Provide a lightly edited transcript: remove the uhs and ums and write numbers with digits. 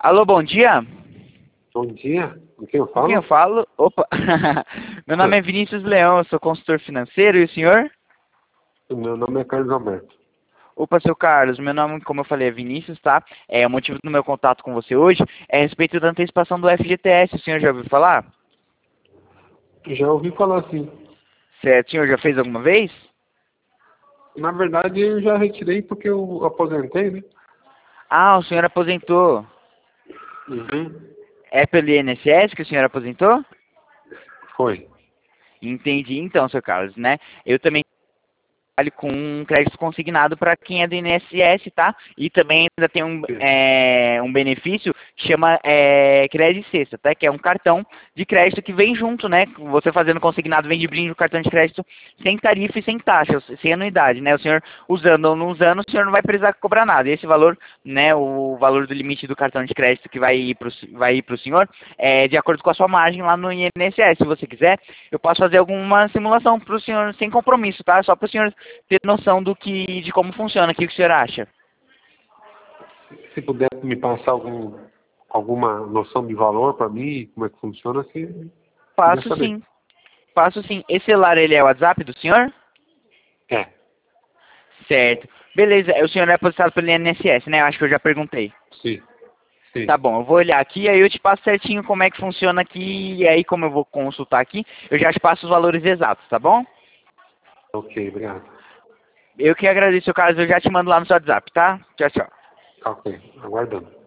Alô, bom dia. Bom dia, com quem eu Com quem eu falo? falo? Opa, meu nome é Vinícius Leão, eu sou consultor financeiro, e o senhor? Meu nome é Carlos Alberto. Opa, seu Carlos, meu nome, como eu falei, é Vinícius, tá? O motivo do meu contato com você hoje é a respeito da antecipação do FGTS, o senhor já ouviu falar? Já ouvi falar assim. Certo, o senhor já fez alguma vez? Na verdade, eu já retirei porque eu aposentei, né? Ah, o senhor aposentou. Uhum. É pelo INSS que o senhor aposentou? Foi. Entendi, então, seu Carlos, né? Eu também trabalho com um crédito consignado para quem é do INSS, tá? E também ainda tem Sim. um benefício que chama Crédito Sexta, tá? Que é um cartão de crédito que vem junto, né? Você fazendo consignado vem de brinde o cartão de crédito sem tarifa e sem taxa, sem anuidade, né? O senhor usando ou não usando, o senhor não vai precisar cobrar nada. E esse valor, né? O valor do limite do cartão de crédito que vai ir pro senhor é de acordo com a sua margem lá no INSS. Se você quiser, eu posso fazer alguma simulação para o senhor sem compromisso, tá? Só para o senhor ter noção de como funciona. O que o senhor acha? Se puder me passar alguma noção de valor para mim, como é que funciona, assim, queria Passo saber. sim. Passo sim. Esse celular, ele é o WhatsApp do senhor? É, Certo. Beleza. O senhor é aposentado pelo INSS, né? Eu acho que eu já perguntei. sim, sim. Tá bom, eu vou olhar aqui, aí eu te passo certinho como é que funciona aqui, e aí como eu vou consultar aqui, eu já te passo os valores exatos, tá bom? Ok, obrigado. Eu que agradeço, Carlos, eu já te mando lá no seu WhatsApp, tá? Tchau, tchau. Ok, aguardando.